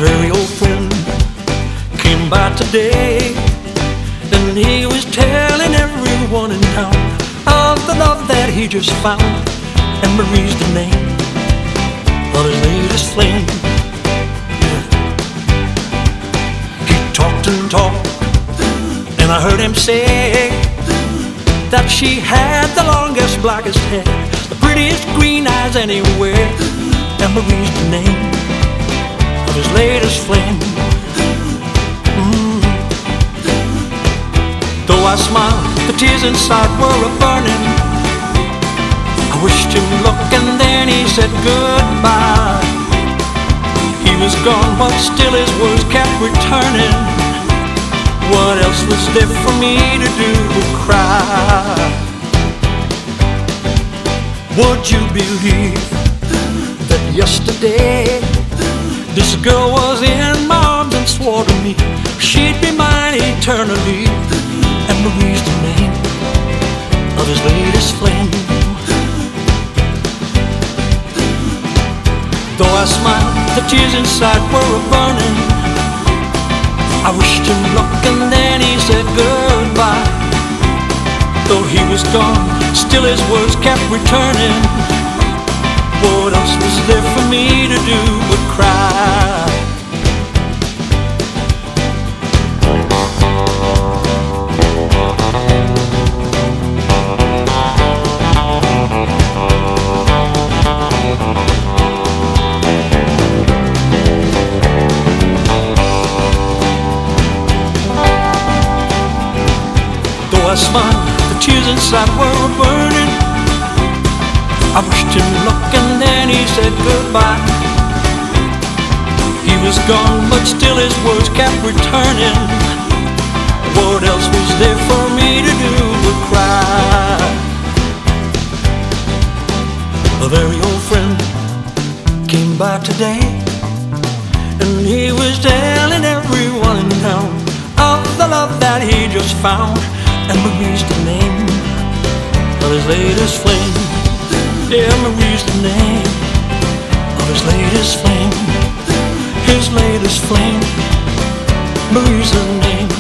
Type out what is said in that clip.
very old friend came by today, and he was telling everyone in town of the love that he just found. And Marie's the name of his latest flame. Yeah. He talked and talked, and I heard him say that she had the longest, blackest hair, the prettiest green eyes anywhere. And Marie's the name of his latest flame. Though I smiled, the tears inside were a-burning. I wished him luck and then he said goodbye. He was gone, but still his words kept returning. What else was there for me to do but cry? Would you believe that yesterday this girl was in my arms and swore to me she'd be mine eternally? And Marie's the name of his latest flame. Though I smiled, the tears inside were a-burning. I wished him luck and then he said goodbye. Though he was gone, still his words kept returning. What else was there for me to do but cry? I smiled, the tears inside were burning. I wished him luck and then he said goodbye. He was gone, but still his words kept returning. What else was there for me to do but cry? A very old friend came by today, and he was telling everyone in town of the love that he just found. And Marie's the name of his latest flame. Yeah, Marie's the name of his latest flame. His latest flame. Marie's the name